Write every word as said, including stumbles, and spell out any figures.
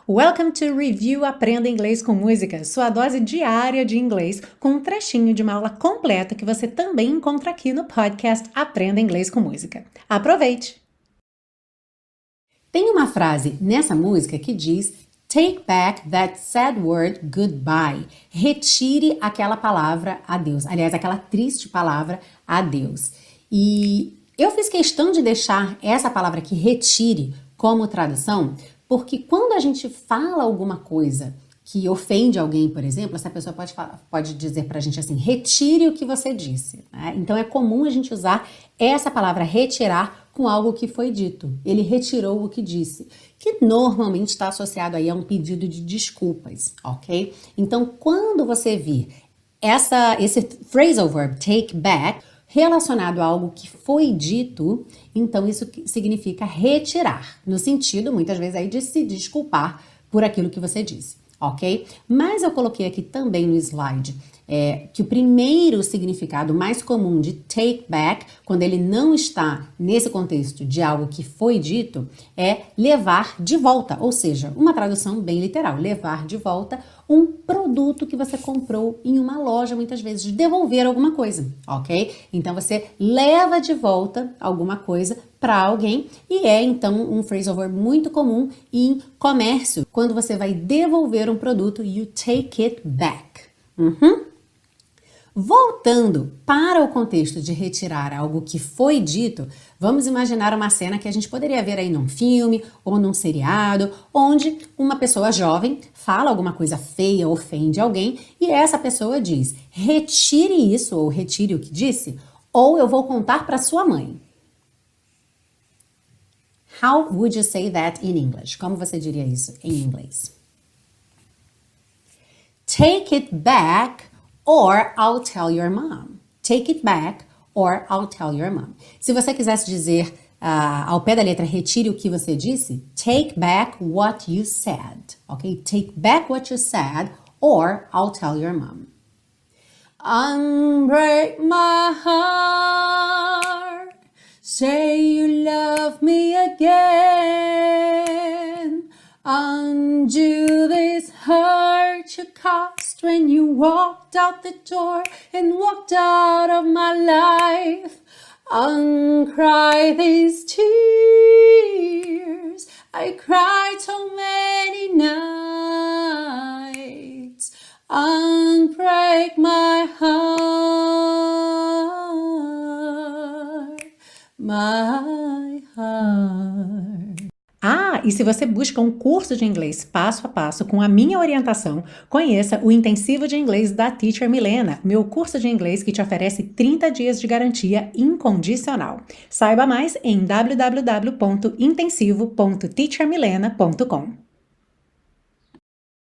Welcome to Review Aprenda Inglês com Música, sua dose diária de inglês com um trechinho de uma aula completa que você também encontra aqui no podcast Aprenda Inglês com Música. Aproveite! Tem uma frase nessa música que diz Take back that sad word goodbye. Retire aquela palavra adeus. Aliás, aquela triste palavra adeus. E eu fiz questão de deixar essa palavra aqui, retire, como tradução, porque quando a gente fala alguma coisa que ofende alguém, por exemplo, essa pessoa pode, falar, pode dizer pra gente assim, retire o que você disse. Né? Então é comum a gente usar essa palavra retirar com algo que foi dito. Ele retirou o que disse, que normalmente está associado aí a um pedido de desculpas, ok? Então quando você vir essa, esse phrasal verb take back, relacionado a algo que foi dito, então isso significa retirar, no sentido, muitas vezes, aí de se desculpar por aquilo que você disse, ok? Mas eu coloquei aqui também no slide é, que o primeiro significado mais comum de take back, quando ele não está nesse contexto de algo que foi dito, é levar de volta, ou seja, uma tradução bem literal, levar de volta um produto que você comprou em uma loja, muitas vezes, devolver alguma coisa, ok? Então você leva de volta alguma coisa para alguém e é então um phrasal verb muito comum em comércio, quando você vai devolver um produto, you take it back. Uhum. Voltando para o contexto de retirar algo que foi dito, vamos imaginar uma cena que a gente poderia ver aí num filme ou num seriado, onde uma pessoa jovem fala alguma coisa feia, ofende alguém, e essa pessoa diz, retire isso ou retire o que disse, ou eu vou contar para sua mãe. How would you say that in English? Como você diria isso em inglês? Take it back or I'll tell your mom. Take it back or I'll tell your mom. Se você quisesse dizer uh, ao pé da letra, retire o que você disse, take back what you said. Ok? Take back what you said or I'll tell your mom. Unbreak my heart. Say you love me again. Undo this hurt you caused when you walked out the door and walked out of my life. Uncry these tears I cried so many nights. Unbreak my heart, my heart. Ah, e se você busca um curso de inglês passo a passo com a minha orientação, conheça o Intensivo de Inglês da Teacher Milena, meu curso de inglês que te oferece trinta dias de garantia incondicional. Saiba mais em w w w ponto intensivo ponto teacher milena ponto com.